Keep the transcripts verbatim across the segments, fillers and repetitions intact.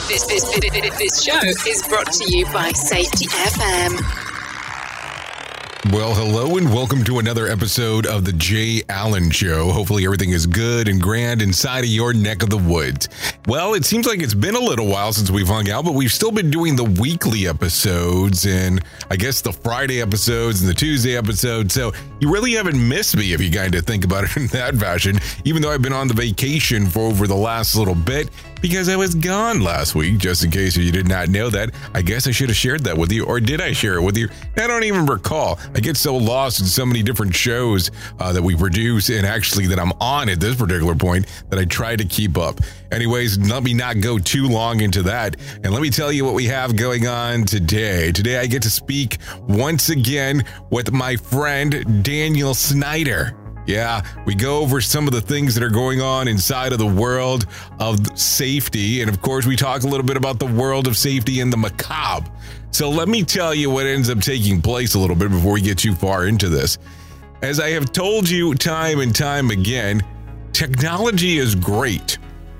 This, this, this, this show is brought to you by Safety F M. Well, hello and welcome to another episode of the Jay Allen Show. Hopefully everything is good and grand inside of your neck of the woods. Well, it seems like it's been a little while since we've hung out, but we've still been doing the weekly episodes and I guess the Friday episodes and the Tuesday episodes. So you really haven't missed me if you kind of think about it in that fashion, even though I've been on the vacation for over the last little bit because I was gone last week. Just in case you did not know that, I guess I should have shared that with you, or did I share it with you? I don't even recall. I get so lost in so many different shows uh, that we produce and actually that I'm on at this particular point that I try to keep up. Anyways, let me not go too long into that. And let me tell you what we have going on today. Today, I get to speak once again with my friend, Daniel Snyder. Yeah, we go over some of the things that are going on inside of the world of safety. And of course, we talk a little bit about the world of safety and the macabre. So let me tell you what ends up taking place a little bit before we get too far into this. As I have told you time and time again, technology is great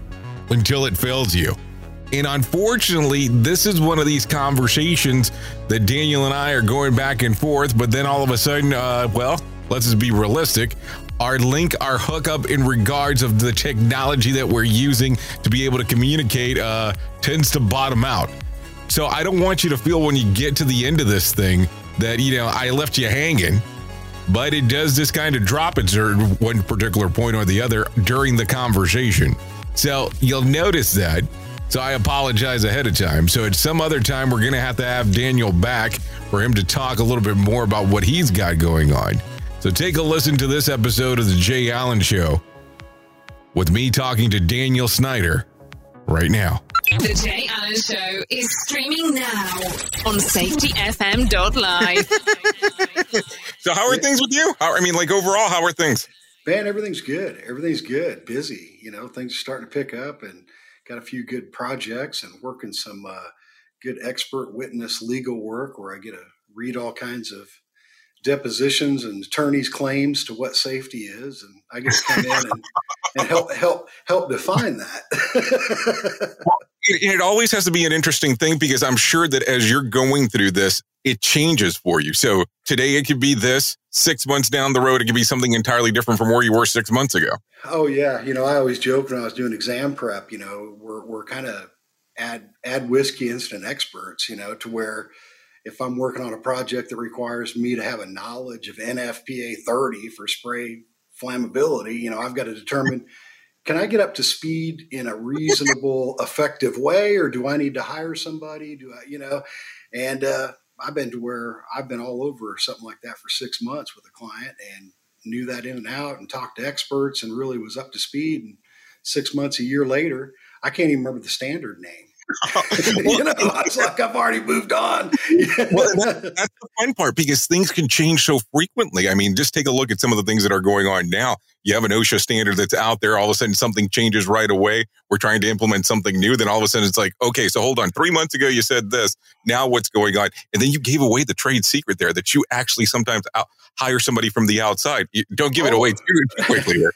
until it fails you. And unfortunately, this is one of these conversations that Daniel and I are going back and forth. But then all of a sudden, uh, well, let's just be realistic. Our link, our hookup in regards of the technology that we're using to be able to communicate uh, tends to bottom out. So I don't want you to feel when you get to the end of this thing that, you know, I left you hanging, but it does just kind of drop at one particular point or the other during the conversation. So you'll notice that. So I apologize ahead of time. So at some other time, we're going to have to have Daniel back for him to talk a little bit more about what he's got going on. So take a listen to this episode of the Jay Allen Show with me talking to Daniel Snyder right now. The Jay Allen Show is streaming now on safety f m dot live. So how are things with you? How, I mean, like overall, how are things? Man, everything's good. Everything's good. Busy. You know, things are starting to pick up and got a few good projects and working some uh, good expert witness legal work where I get to read all kinds of depositions and attorneys' claims to what safety is, and I get to come in and, and help help help define that. Well, it, it always has to be an interesting thing because I'm sure that as you're going through this, it changes for you. So today it could be this. Six months down the road, it could be something entirely different from where you were six months ago. Oh yeah, you know, I always joke when I was doing exam prep. You know, we're we're kind of add add whiskey incident experts. You know, to where if I'm working on a project that requires me to have a knowledge of N F P A thirty for spray flammability, you know, I've got to determine, can I get up to speed in a reasonable, effective way, or do I need to hire somebody? Do I, you know, and uh, I've been to where I've been all over something like that for six months with a client and knew that in and out and talked to experts and really was up to speed. And six months, a year later, I can't even remember the standard name. You know, I was like, I've already moved on. Well, that, that's the fun part because things can change so frequently. I mean, just take a look at some of the things that are going on now. You have an OSHA standard that's out there. All of a sudden, something changes right away. We're trying to implement something new. Then all of a sudden, it's like, okay, so hold on. Three months ago, you said this. Now what's going on? And then you gave away the trade secret there that you actually sometimes out- hire somebody from the outside. You don't give oh. it away too, too quickly here.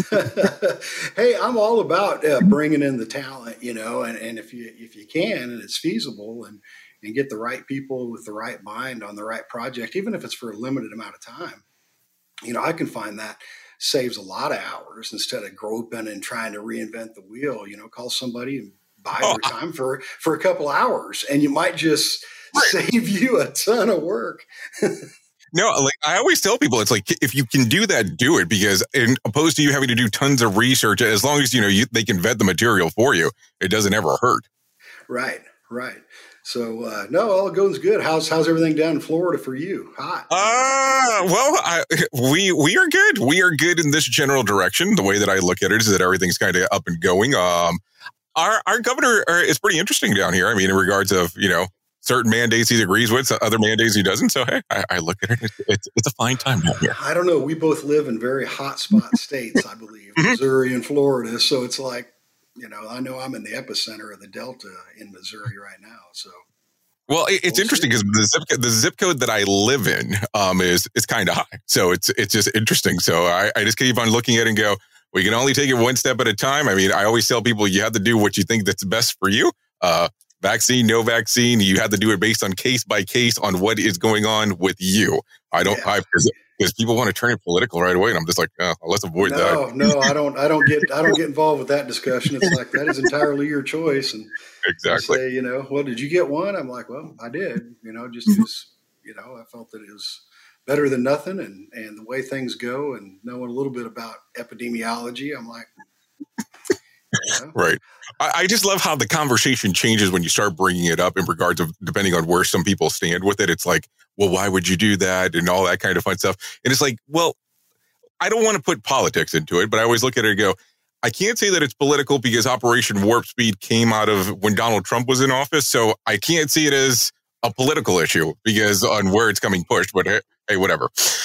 Hey, I'm all about uh, bringing in the talent, you know, and, and if you if you can and it's feasible and, and get the right people with the right mind on the right project, even if it's for a limited amount of time, you know, I can find that saves a lot of hours instead of groping and trying to reinvent the wheel. You know, call somebody and buy oh, their time for, for a couple hours and you might just right. save you a ton of work. No, like I always tell people, it's like, if you can do that, do it, because in opposed to you having to do tons of research, as long as, you know, you, they can vet the material for you, it doesn't ever hurt. Right, right. So, uh, no, all goes good. How's, how's everything down in Florida for you? Hot? Uh, well, I, we, we are good. We are good in this general direction. The way that I look at it is that everything's kind of up and going. Um, our, our governor is pretty interesting down here. I mean, in regards of, you know, certain mandates he agrees with, other mandates he doesn't. So, hey, I, I look at it. It's, it's, it's a fine time down here. I don't know. We both live in very hot spot states, I believe, Missouri and Florida. So it's like, you know, I know I'm in the epicenter of the Delta in Missouri right now. So, well, it, it's we'll interesting because the zip the zip code that I live in um, is is kind of high. So it's it's just interesting. So I, I just keep on looking at it and go, we can only take it one step at a time. I mean, I always tell people you have to do what you think that's best for you. uh, vaccine, no vaccine. You have to do it based on case by case on what is going on with you. I don't, yeah. I, because people want to turn it political right away. And I'm just like, oh, let's avoid no, that. No, no, I don't, I don't get, I don't get involved with that discussion. It's like, that is entirely your choice. And exactly. Say, you know, well, did you get one? I'm like, well, I did, you know, just because, you know, I felt that it was better than nothing. And, and the way things go and knowing a little bit about epidemiology, I'm like, you know. Right. I, I just love how the conversation changes when you start bringing it up in regards of depending on where some people stand with it. It's like, well, why would you do that? And all that kind of fun stuff. And it's like, well, I don't want to put politics into it, but I always look at it and go, I can't say that it's political because Operation Warp Speed came out of when Donald Trump was in office. So I can't see it as a political issue because on where it's coming pushed, but hey, hey whatever.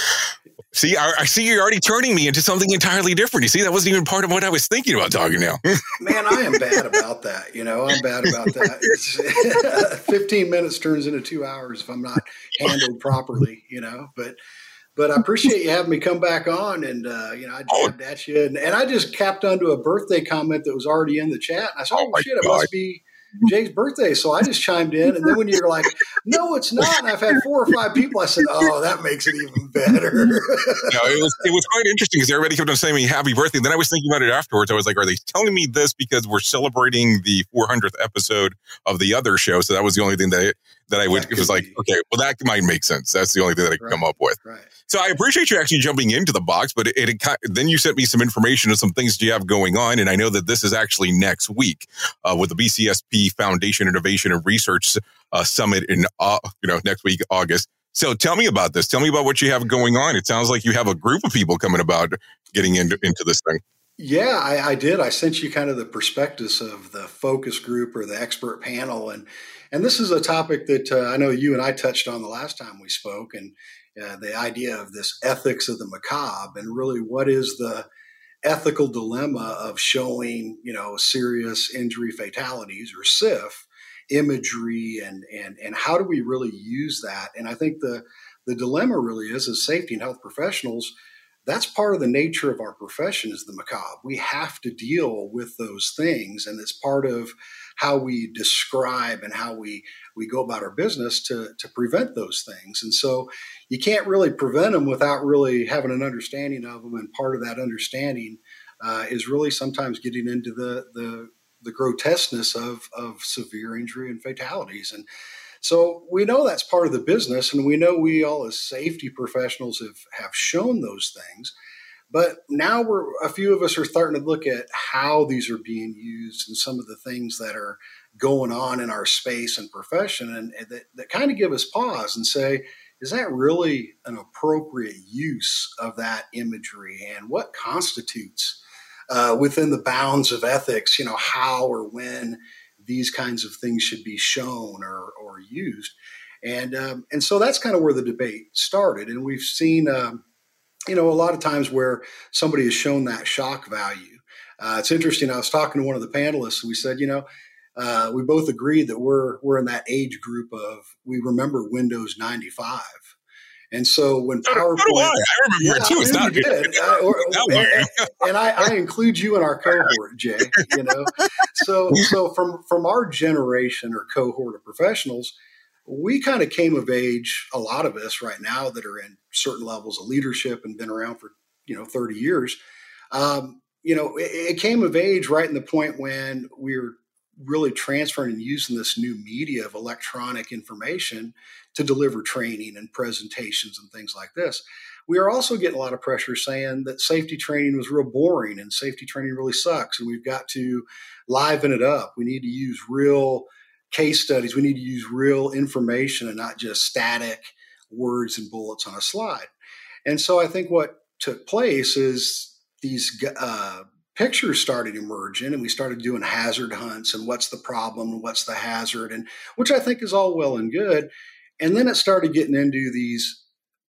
See, I, I see you're already turning me into something entirely different. You see, that wasn't even part of what I was thinking about talking now. Man, I am bad about that. You know, I'm bad about that. It's, fifteen minutes turns into two hours if I'm not handled properly, you know, but But I appreciate you having me come back on, and uh, you know, I jabbed at you, and, and I just capped onto a birthday comment that was already in the chat, and I said, "Oh, oh shit, God. It must be Jay's birthday." So I just chimed in, and then when you're like, "No, it's not," and I've had four or five people, I said, "Oh, that makes it even better." No, it was it was quite interesting because everybody kept on saying me happy birthday. And then I was thinking about it afterwards. I was like, "Are they telling me this because we're celebrating the four hundredth episode of the other show?" So that was the only thing that that I would. That it was like, be. okay, well, that might make sense. That's the only thing that I could right. come up with. Right. So I appreciate you actually jumping into the box, but it, it then you sent me some information of some things that you have going on, and I know that this is actually next week uh, with the B C S P Foundation Innovation and Research uh, Summit in uh, you know next week, August. So tell me about this. Tell me about what you have going on. It sounds like you have a group of people coming about getting into into this thing. Yeah, I, I did. I sent you kind of the prospectus of the focus group or the expert panel, and and this is a topic that uh, I know you and I touched on the last time we spoke, and. Uh, the idea of this ethics of the macabre, and really what is the ethical dilemma of showing, you know, serious injury fatalities or S I F imagery, and and and how do we really use that? And I think the the dilemma really is, as safety and health professionals, that's part of the nature of our profession is the macabre. We have to deal with those things, and it's part of how we describe and how we we go about our business to to prevent those things. And so you can't really prevent them without really having an understanding of them. And part of that understanding uh, is really sometimes getting into the the, the grotesqueness of of severe injury and fatalities. And so we know that's part of the business, and we know we all as safety professionals have have shown those things. But now we're a few of us are starting to look at how these are being used and some of the things that are going on in our space and profession, and, and that, that kind of give us pause and say, is that really an appropriate use of that imagery? And what constitutes uh, within the bounds of ethics, you know, how or when these kinds of things should be shown or, or used? And, um, and so that's kind of where the debate started. And we've seen, um, you know, a lot of times where somebody has shown that shock value. Uh, it's interesting. I was talking to one of the panelists, and we said, you know, uh, we both agreed that we're we're in that age group of we remember Windows ninety-five, and so when PowerPoint, so do I. I remember yeah, it too. It's not good. I, or, and, and I, I include you in our cohort, Jay. You know, so so from from our generation or cohort of professionals, we kind of came of age, a lot of us right now that are in certain levels of leadership and been around for, you know, thirty years. Um, you know, it, it came of age right in the point when we were really transferring and using this new media of electronic information to deliver training and presentations and things like this. We are also getting a lot of pressure saying that safety training was real boring and safety training really sucks, and we've got to liven it up. We need to use real case studies. We need to use real information and not just static words and bullets on a slide. And so I think what took place is these uh, pictures started emerging, and we started doing hazard hunts and what's the problem and what's the hazard, and which I think is all well and good. And then it started getting into these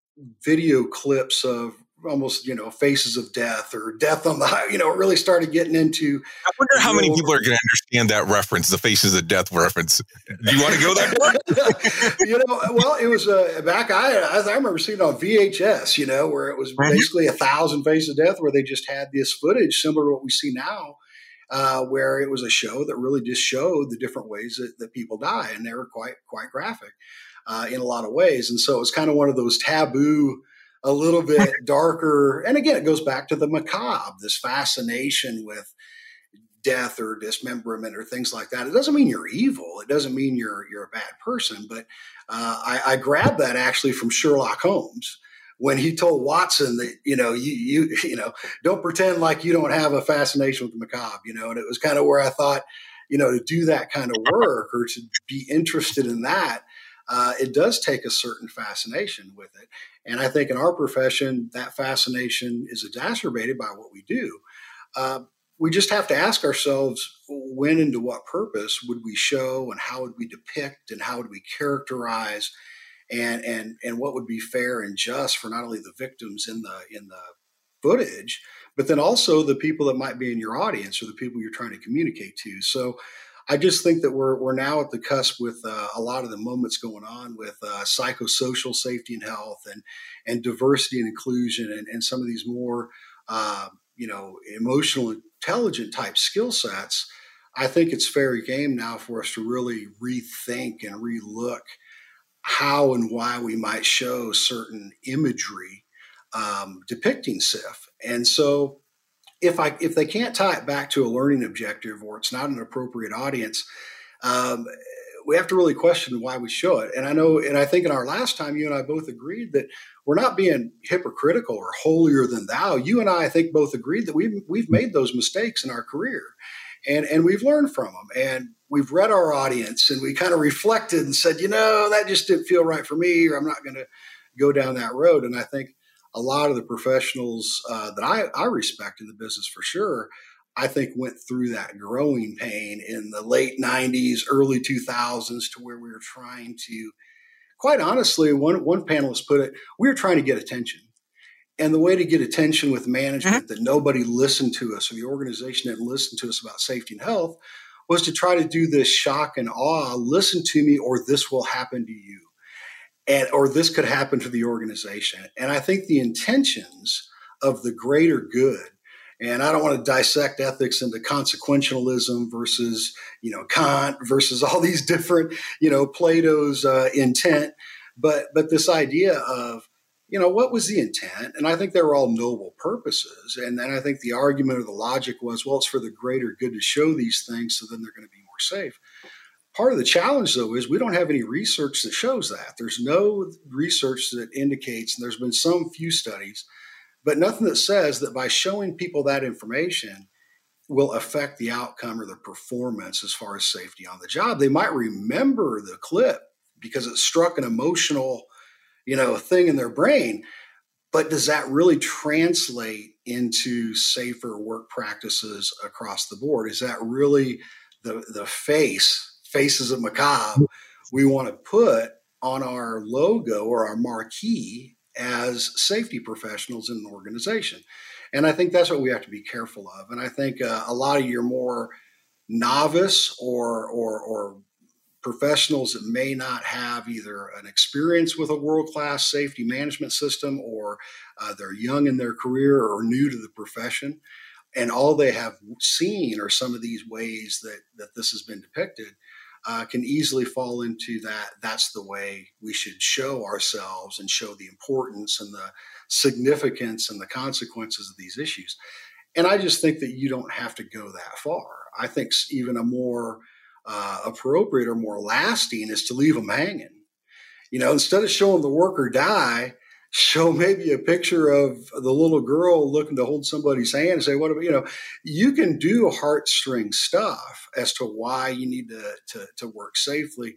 video clips of almost, you know, faces of death or death on the high, you know, it really started getting into. I wonder how many people are going to understand that reference, the faces of death reference. Do you want to go that far? You know, well, it was uh, back, I, I remember seeing it on V H S, you know, where it was basically a thousand faces of death, where they just had this footage similar to what we see now. uh, where it was a show that really just showed the different ways that, that people die. And they were quite, quite graphic uh, in a lot of ways. And so it was kind of one of those taboo, a little bit darker. And again, it goes back to the macabre, this fascination with death or dismemberment or things like that. It doesn't mean you're evil. It doesn't mean you're you're a bad person. But uh, I, I grabbed that actually from Sherlock Holmes when he told Watson that, you know, you you you know, don't pretend like you don't have a fascination with the macabre, you know. And it was kind of where I thought, you know, to do that kind of work or to be interested in that, uh, it does take a certain fascination with it. And I think in our profession, that fascination is exacerbated by what we do. Uh, We just have to ask ourselves, when and to what purpose would we show, and how would we depict, and how would we characterize, and and and what would be fair and just for not only the victims in the in the footage, but then also the people that might be in your audience or the people you're trying to communicate to. So I just think that we're we're now at the cusp with uh, a lot of the moments going on with uh, psychosocial safety and health, and and diversity and inclusion, and, and some of these more uh, you know emotional intelligent type skill sets. I think it's fair game now for us to really rethink and relook how and why we might show certain imagery um, depicting S I F. And so if I if they can't tie it back to a learning objective, or it's not an appropriate audience, um, we have to really question why we show it. And I know, and I think in our last time, you and I both agreed that we're not being hypocritical or holier than thou. You and I, I think, both agreed that we've we've made those mistakes in our career, and and we've learned from them, and we've read our audience, and we kind of reflected and said, you know, that just didn't feel right for me, or I'm not going to go down that road. And I think a lot of the professionals uh, that I, I respect in the business, for sure, I think went through that growing pain in the late nineties, early two thousands, to where we were trying to, quite honestly, one, one panelist put it, we were trying to get attention. And the way to get attention with management, mm-hmm. that nobody listened to us, or the organization didn't listen to us about safety and health, was to try to do this shock and awe, listen to me, or this will happen to you. And, or this could happen to the organization. And I think the intentions of the greater good, and I don't want to dissect ethics into consequentialism versus, you know, Kant versus all these different, you know, Plato's uh, intent, but but this idea of, you know, what was the intent? And I think they were all noble purposes. And then I think the argument or the logic was, well, it's for the greater good to show these things, so then they're going to be more safe. Part of the challenge, though, is we don't have any research that shows that. There's no research that indicates, and there's been some few studies, but nothing that says that by showing people that information will affect the outcome or the performance as far as safety on the job. They might remember the clip because it struck an emotional, you know, thing in their brain, but does that really translate into safer work practices across the board? Is that really the the face? Faces of macabre we want to put on our logo or our marquee as safety professionals in an organization? And I think that's what we have to be careful of. And I think uh, a lot of your more novice or, or, or professionals that may not have either an experience with a world-class safety management system, or uh, they're young in their career or new to the profession, and all they have seen are some of these ways that, that this has been depicted, Uh, can easily fall into that. That's the way we should show ourselves and show the importance and the significance and the consequences of these issues. And I just think that you don't have to go that far. I think even a more uh, appropriate or more lasting is to leave them hanging. You know, instead of showing the worker die, show maybe a picture of the little girl looking to hold somebody's hand and say, what about, you know, you can do heartstring stuff as to why you need to, to, to work safely,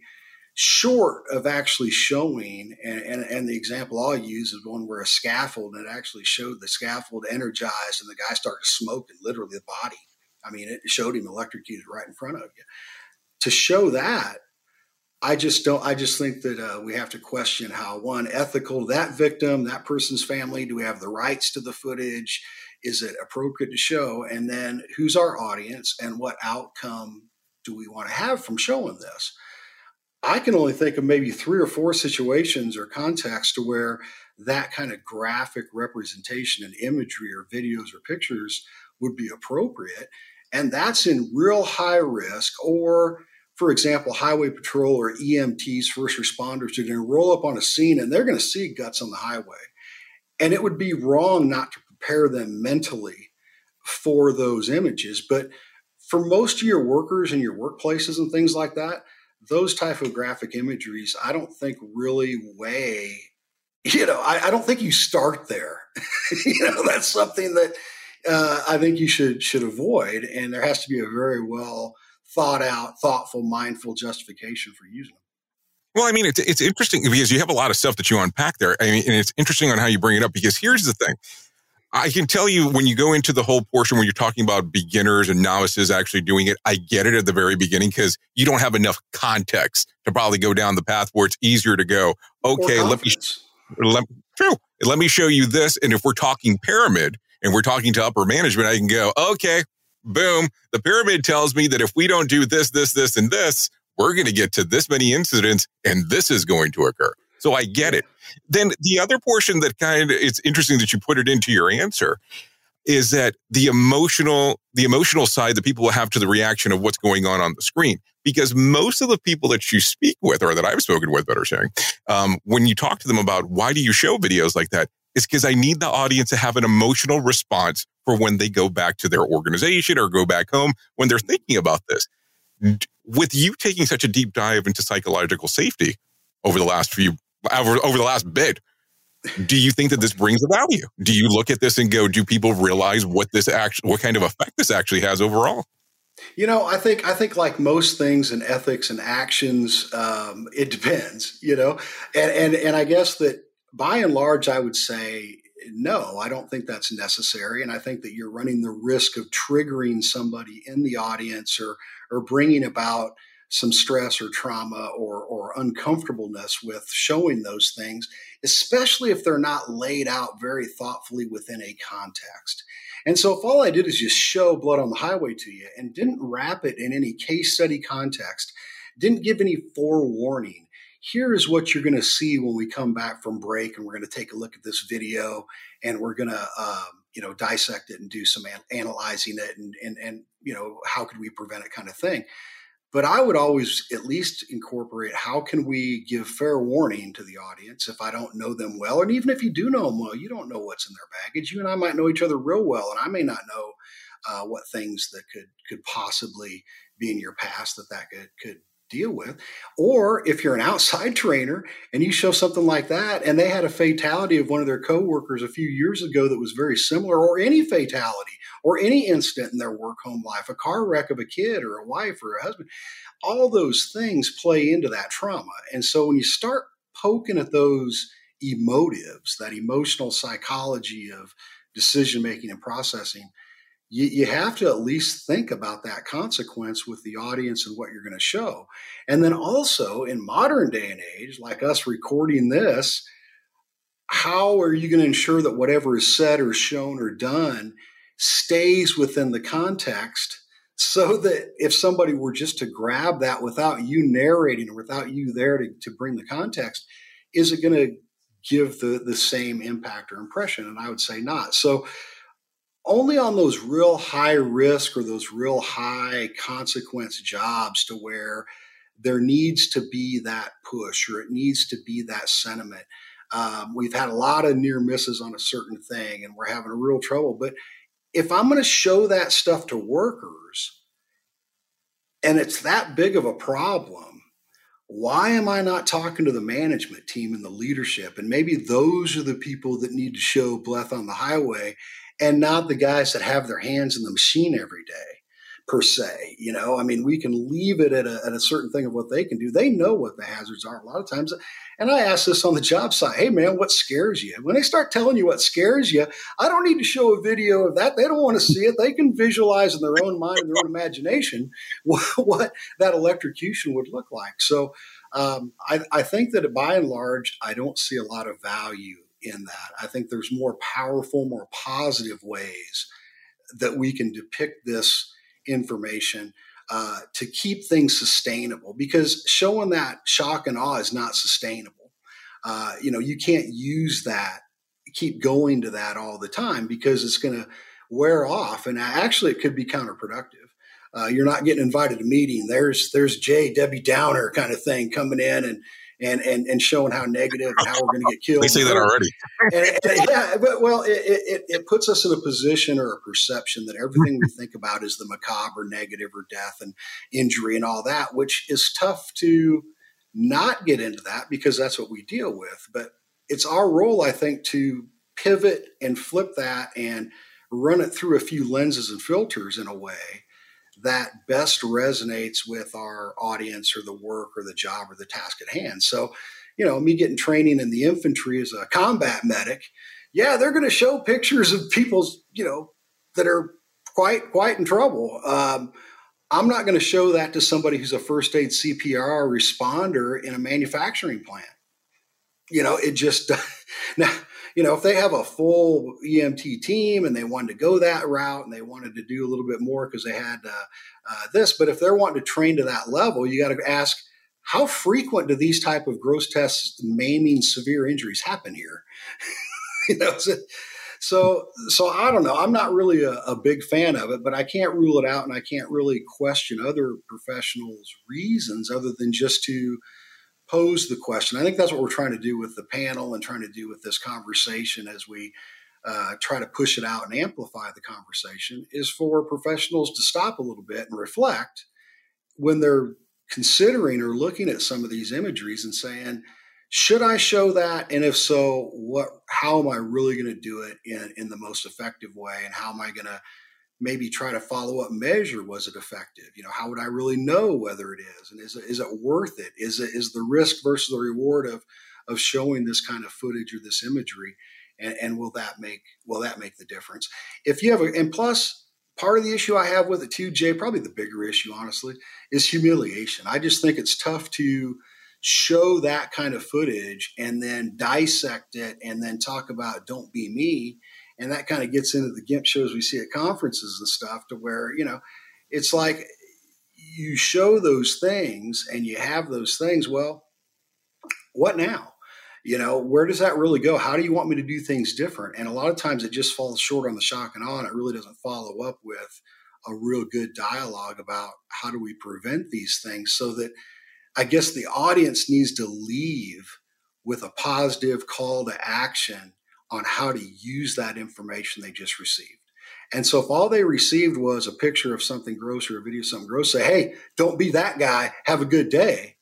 short of actually showing. And, and, and the example I'll use is one where a scaffold, and it actually showed the scaffold energized and the guy started smoking literally the body. I mean, it showed him electrocuted right in front of you. To show that, I just don't, I just think that uh, we have to question how, one, ethical, that victim, that person's family, do we have the rights to the footage? Is it appropriate to show? And then who's our audience and what outcome do we want to have from showing this? I can only think of maybe three or four situations or contexts to where that kind of graphic representation and imagery or videos or pictures would be appropriate. And that's in real high risk. Or, for example, highway patrol or E M Ts, first responders, are going to roll up on a scene and they're going to see guts on the highway. And it would be wrong not to prepare them mentally for those images. But for most of your workers and your workplaces and things like that, those type of graphic imageries, I don't think really weigh, you know, I, I don't think you start there. You know, that's something that uh, I think you should should avoid. And there has to be a very well thought out, thoughtful, mindful justification for using them. Well, I mean, it's it's interesting because you have a lot of stuff that you unpack there. I mean, and it's interesting on how you bring it up, because here's the thing. I can tell you, when you go into the whole portion where you're talking about beginners and novices actually doing it, I get it at the very beginning because you don't have enough context to probably go down the path where it's easier to go, okay, let me, let, true, let me show you this. And if we're talking pyramid and we're talking to upper management, I can go, okay, boom. The pyramid tells me that if we don't do this, this, this, and this, we're going to get to this many incidents and this is going to occur. So I get it. Then the other portion that kind of, it's interesting that you put it into your answer, is that the emotional, the emotional side that people have to the reaction of what's going on on the screen. Because most of the people that you speak with, or that I've spoken with, better saying, um, when you talk to them about why do you show videos like that, it's because I need the audience to have an emotional response for when they go back to their organization or go back home when they're thinking about this. With you taking such a deep dive into psychological safety over the last few Over, over the last bit, do you think that this brings a value? Do you look at this and go, do people realize what this actually, what kind of effect this actually has overall? You know, I think I think like most things in ethics and actions, um, it depends. You know, and and and I guess that by and large, I would say no. I don't think that's necessary, and I think that you're running the risk of triggering somebody in the audience or or bringing about some stress or trauma or, or uncomfortableness with showing those things, especially if they're not laid out very thoughtfully within a context. And so if all I did is just show blood on the highway to you and didn't wrap it in any case study context, didn't give any forewarning, here is what you're going to see when we come back from break, and we're going to take a look at this video and we're going to um, you know, dissect it and do some an- analyzing it and, and, and, you know, how could we prevent it kind of thing. But I would always at least incorporate, how can we give fair warning to the audience if I don't know them well? And even if you do know them well, you don't know what's in their baggage. You and I might know each other real well, and I may not know uh, what things that could could possibly be in your past that that could, could deal with. Or if you're an outside trainer and you show something like that and they had a fatality of one of their coworkers a few years ago that was very similar, or any fatality or any incident in their work home life, a car wreck of a kid or a wife or a husband, all those things play into that trauma. And so when you start poking at those emotives, that emotional psychology of decision making and processing, You, you have to at least think about that consequence with the audience and what you're going to show. And then also in modern day and age, like us recording this, how are you going to ensure that whatever is said or shown or done stays within the context, so that if somebody were just to grab that without you narrating or without you there to, to bring the context, is it going to give the, the same impact or impression? And I would say not. So only on those real high risk or those real high consequence jobs to where there needs to be that push or it needs to be that sentiment. Um, we've had a lot of near misses on a certain thing and we're having a real trouble. But if I'm going to show that stuff to workers and it's that big of a problem, why am I not talking to the management team and the leadership? And maybe those are the people that need to show breath on the highway, and not the guys that have their hands in the machine every day, per se. You know, I mean, we can leave it at a, at a certain thing of what they can do. They know what the hazards are a lot of times. And I ask this on the job site, hey, man, what scares you? When they start telling you what scares you, I don't need to show a video of that. They don't want to see it. They can visualize in their own mind and their own imagination what, what that electrocution would look like. So um, I, I think that by and large, I don't see a lot of value in that. I think there's more powerful, more positive ways that we can depict this information uh, to keep things sustainable, because showing that shock and awe is not sustainable. Uh, you know, you can't use that, keep going to that all the time, because it's going to wear off. And actually it could be counterproductive. uh, you're not getting invited to meeting. There's there's Jay, Debbie Downer kind of thing coming in and and and, and showing how negative and how we're going to get killed. They say that already. And, and, yeah, but well, it, it it puts us in a position or a perception that everything we think about is the macabre, negative, or death and injury and all that, which is tough to not get into that because that's what we deal with. But it's our role, I think, to pivot and flip that and run it through a few lenses and filters in a way that best resonates with our audience or the work or the job or the task at hand. So, you know, me getting training in the infantry as a combat medic, yeah, they're going to show pictures of people's, you know, that are quite, quite in trouble. Um, I'm not going to show that to somebody who's a first aid C P R responder in a manufacturing plant. You know, it just, now, you know, if they have a full E M T team and they wanted to go that route and they wanted to do a little bit more because they had uh, uh, this, but if they're wanting to train to that level, you got to ask, how frequent do these type of gross tests, maiming, severe injuries happen here? you know, so, so, so I don't know. I'm not really a, a big fan of it, but I can't rule it out and I can't really question other professionals' reasons other than just to pose the question. I think that's what we're trying to do with the panel and trying to do with this conversation as we uh, try to push it out and amplify the conversation is for professionals to stop a little bit and reflect when they're considering or looking at some of these imageries and saying, should I show that? And if so, what, how am I really going to do it in, in the most effective way? And how am I going to maybe try to follow up measure, was it effective? You know, how would I really know whether it is? And is it, is it worth it? Is it, is the risk versus the reward of, of showing this kind of footage or this imagery? And, and will that make, will that make the difference? If you have a, and plus part of the issue I have with it too, Jay, probably the bigger issue, honestly, is humiliation. I just think it's tough to show that kind of footage and then dissect it and then talk about don't be me. And that kind of gets into the GIMP shows we see at conferences and stuff to where, you know, it's like you show those things and you have those things. Well, what now? You know, where does that really go? How do you want me to do things different? And a lot of times it just falls short on the shock and awe. And it really doesn't follow up with a real good dialogue about how do we prevent these things so that I guess the audience needs to leave with a positive call to action on how to use that information they just received. And so if all they received was a picture of something gross or a video of something gross, say, hey, don't be that guy, have a good day.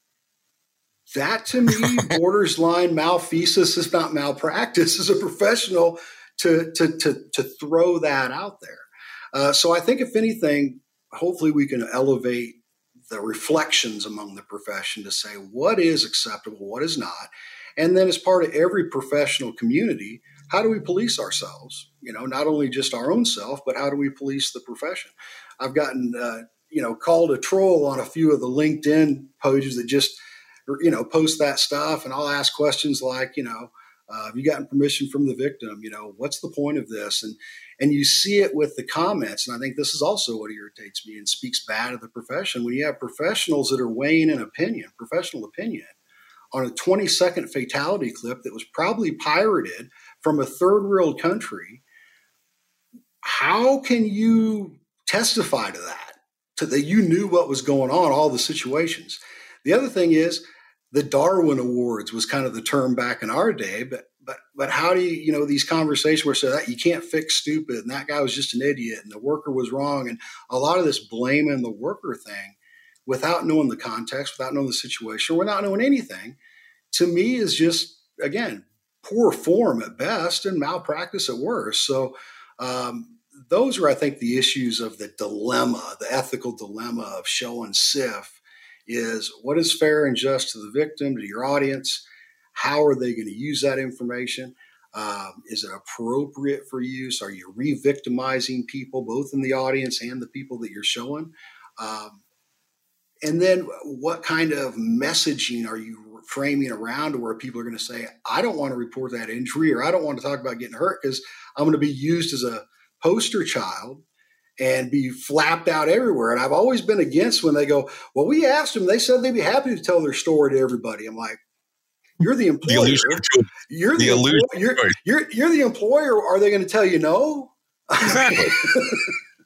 That to me borders line malfeasance, if not malpractice, as a professional to, to, to, to throw that out there. Uh, so I think if anything, hopefully we can elevate the reflections among the profession to say what is acceptable, what is not. And then as part of every professional community, how do we police ourselves? You know, not only just our own self, but how do we police the profession? I've gotten, uh, you know, called a troll on a few of the LinkedIn pages that just, you know, post that stuff. And I'll ask questions like, you know, uh, have you gotten permission from the victim? You know, what's the point of this? And and you see it with the comments. And I think this is also what irritates me and speaks bad of the profession. When you have professionals that are weighing an opinion, professional opinion, on a twenty second fatality clip that was probably pirated from a third world country, how can you testify to that? To that you knew what was going on, all the situations. The other thing is the Darwin Awards was kind of the term back in our day, but but but how do you, you know, these conversations where so that you can't fix stupid and that guy was just an idiot and the worker was wrong, and a lot of this blaming the worker thing without knowing the context, without knowing the situation, without knowing anything, to me is just, again, poor form at best and malpractice at worst. So um, those are, I think, the issues of the dilemma, the ethical dilemma of show and sift is what is fair and just to the victim, to your audience? How are they going to use that information? Um, is it appropriate for use? Are you re-victimizing people, both in the audience and the people that you're showing? Um, and then what kind of messaging are you framing around to where people are going to say, I don't want to report that injury, or I don't want to talk about getting hurt because I'm going to be used as a poster child and be flapped out everywhere. And I've always been against when they go, well, we asked them, they said they'd be happy to tell their story to everybody. I'm like, you're the employer. The you're the, the employer. You're, you're, you're the employer. Are they going to tell you no? Exactly.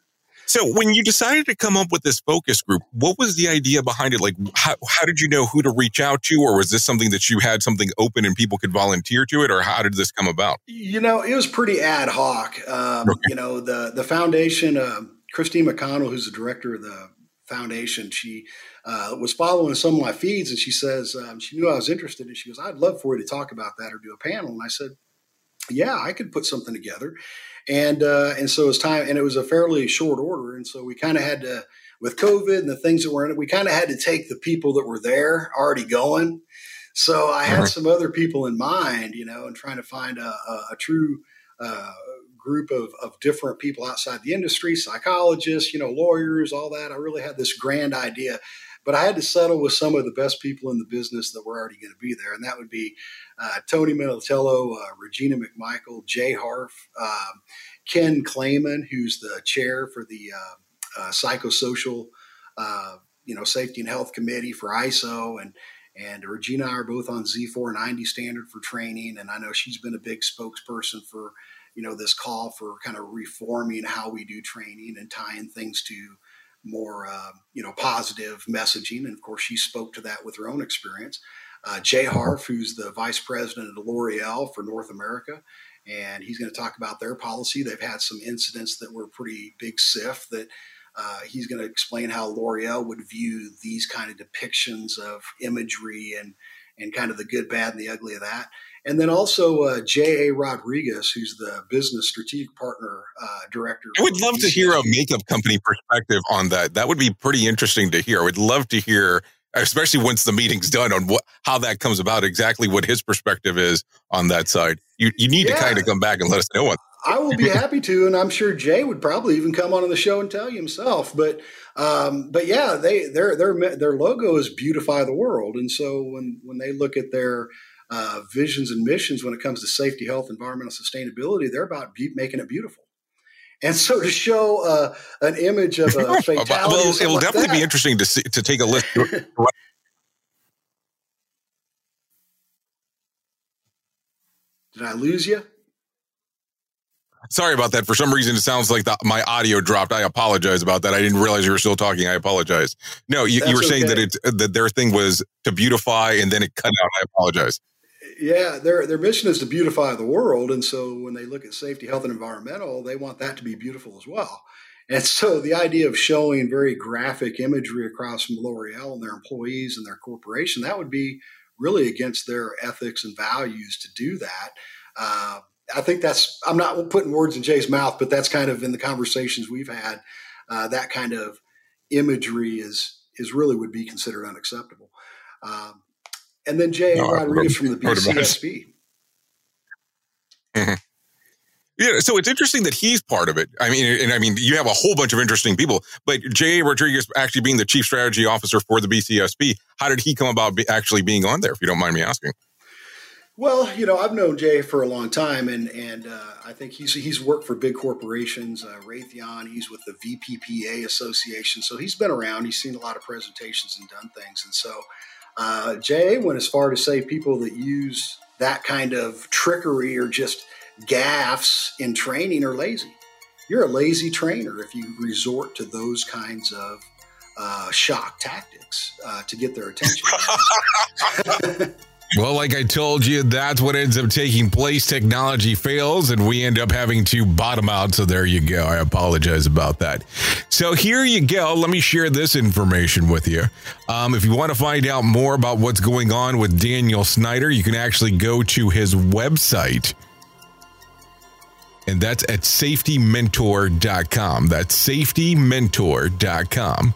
So when you decided to come up with this focus group, what was the idea behind it? Like, how, how did you know who to reach out to? Or was this something that you had something open and people could volunteer to it? Or how did this come about? You know, it was pretty ad hoc. Um, okay. You know, the, the foundation, uh, Christine McConnell, who's the director of the foundation, she uh, was following some of my feeds, and she says, um, she knew I was interested, and she goes, I'd love for you to talk about that or do a panel. And I said, yeah, I could put something together. And uh, and so it was time, and it was a fairly short order. And so we kind of had to, with COVID and the things that were in it, we kind of had to take the people that were there already going. So I had some other people in mind, you know, and trying to find a, a, a true uh, group of, of different people outside the industry, psychologists, you know, lawyers, all that. I really had this grand idea. But I had to settle with some of the best people in the business that were already going to be there. And that would be uh, Tony Minatello, uh, Regina McMichael, Jay Harf, um, Ken Clayman, who's the chair for the uh, uh, psychosocial, uh, you know, safety and health committee for I S O. And, and Regina and I are both on Z four ninety standard for training. And I know she's been a big spokesperson for, you know, this call for kind of reforming how we do training and tying things to more, uh, you know, positive messaging. And of course, she spoke to that with her own experience. Uh, Jay Harf, who's the vice president of L'Oreal for North America, and he's going to talk about their policy. They've had some incidents that were pretty big S I F that uh, he's going to explain how L'Oreal would view these kind of depictions of imagery and, and kind of the good, bad, and the ugly of that. And then also uh, J A Rodriguez, who's the business strategic partner uh, director. I would love to hear a makeup company perspective on that. That would be pretty interesting to hear. I would love to hear, especially once the meeting's done, on what how that comes about, exactly what his perspective is on that side. You you need yeah. to kind of come back and let us know what. I will be happy to, and I'm sure Jay would probably even come on the show and tell you himself. But um, but yeah, they their their their logo is beautify the world, and so when when they look at their Uh, visions and missions when it comes to safety, health, environmental sustainability, they're about be- making it beautiful. And so to show uh, an image of a fatality, well, it will like definitely that, be interesting to see, to take a list. Did I lose you? Sorry about that. For some reason, it sounds like the, my audio dropped. I apologize about that. I didn't realize you were still talking. I apologize. No, you, you were saying okay. that it that their thing was to beautify, and then it cut out. I apologize. Yeah, their their mission is to beautify the world, and so when they look at safety, health, and environmental, they want that to be beautiful as well. And so the idea of showing very graphic imagery across from L'Oreal and their employees and their corporation, that would be really against their ethics and values to do that. Uh, I think that's, I'm not putting words in Jay's mouth, but that's kind of in the conversations we've had, uh, that kind of imagery is is really would be considered unacceptable. Um, and then Jay no, Rodriguez from the B C S P. Mm-hmm. Yeah, so it's interesting that he's part of it. I mean, and I mean, you have a whole bunch of interesting people, but Jay Rodriguez actually being the chief strategy officer for the B C S P, how did he come about be actually being on there, if you don't mind me asking? Well, you know, I've known Jay for a long time, and and uh, I think he's he's worked for big corporations, uh, Raytheon. He's with the V P P A Association, so he's been around. He's seen a lot of presentations and done things, and so uh, Jay went as far to say people that use that kind of trickery or just gaffes in training are lazy. You're a lazy trainer if you resort to those kinds of uh, shock tactics uh, to get their attention. Well, like I told you, that's what ends up taking place. Technology fails, and we end up having to bottom out. So there you go. I apologize about that. So here you go. Let me share this information with you. Um, if you want to find out more about what's going on with Daniel Snyder, you can actually go to his website. And that's at safety mentor dot com. That's safety mentor dot com.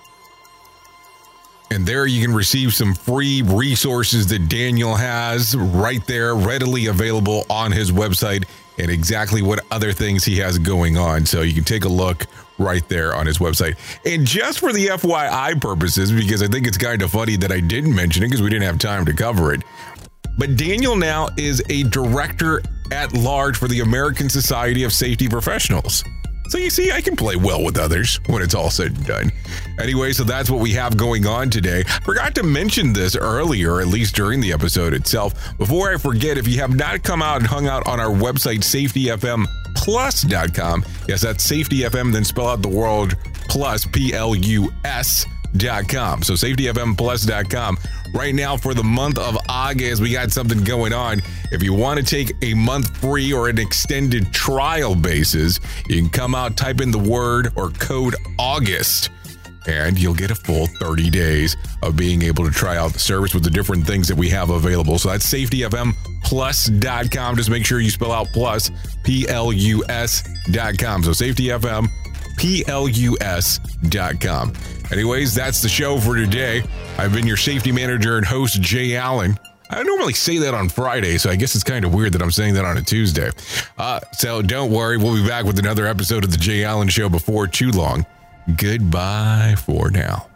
And there you can receive some free resources that Daniel has right there, readily available on his website, and exactly what other things he has going on. So you can take a look right there on his website. And just for the F Y I purposes, because I think it's kind of funny that I didn't mention it because we didn't have time to cover it, but Daniel now is a director at large for the American Society of Safety Professionals. So you see, I can play well with others when it's all said and done. Anyway, so that's what we have going on today. Forgot to mention this earlier, at least during the episode itself. Before I forget, if you have not come out and hung out on our website, safety f m plus dot com. Yes, that's Safety F M, then spell out the word plus, P L U S dot com. So safety f m plus dot com. Right now for the month of August, we got something going on. If you want to take a month free or an extended trial basis, you can come out, type in the word or code August, and you'll get a full thirty days of being able to try out the service with the different things that we have available. So that's safety f m plus dot com. Just make sure you spell out plus, P L U S dot com. So safety f m plus dot com. Anyways, that's the show for today. I've been your safety manager and host, Jay Allen. I normally say that on Friday, so I guess it's kind of weird that I'm saying that on a Tuesday. Uh, so don't worry, we'll be back with another episode of the Jay Allen Show before too long. Goodbye for now.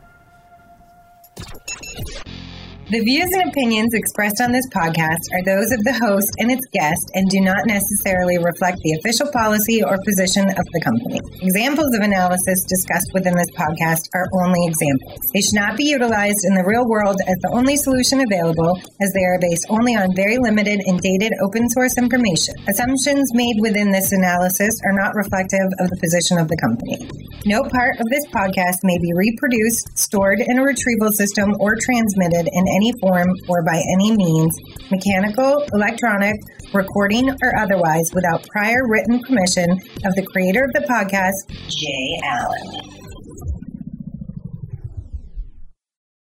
The views and opinions expressed on this podcast are those of the host and its guest and do not necessarily reflect the official policy or position of the company. Examples of analysis discussed within this podcast are only examples. They should not be utilized in the real world as the only solution available, as they are based only on very limited and dated open source information. Assumptions made within this analysis are not reflective of the position of the company. No part of this podcast may be reproduced, stored in a retrieval system, or transmitted in any form or by any means, mechanical, electronic, recording, or otherwise, without prior written permission of the creator of the podcast, Jay Allen.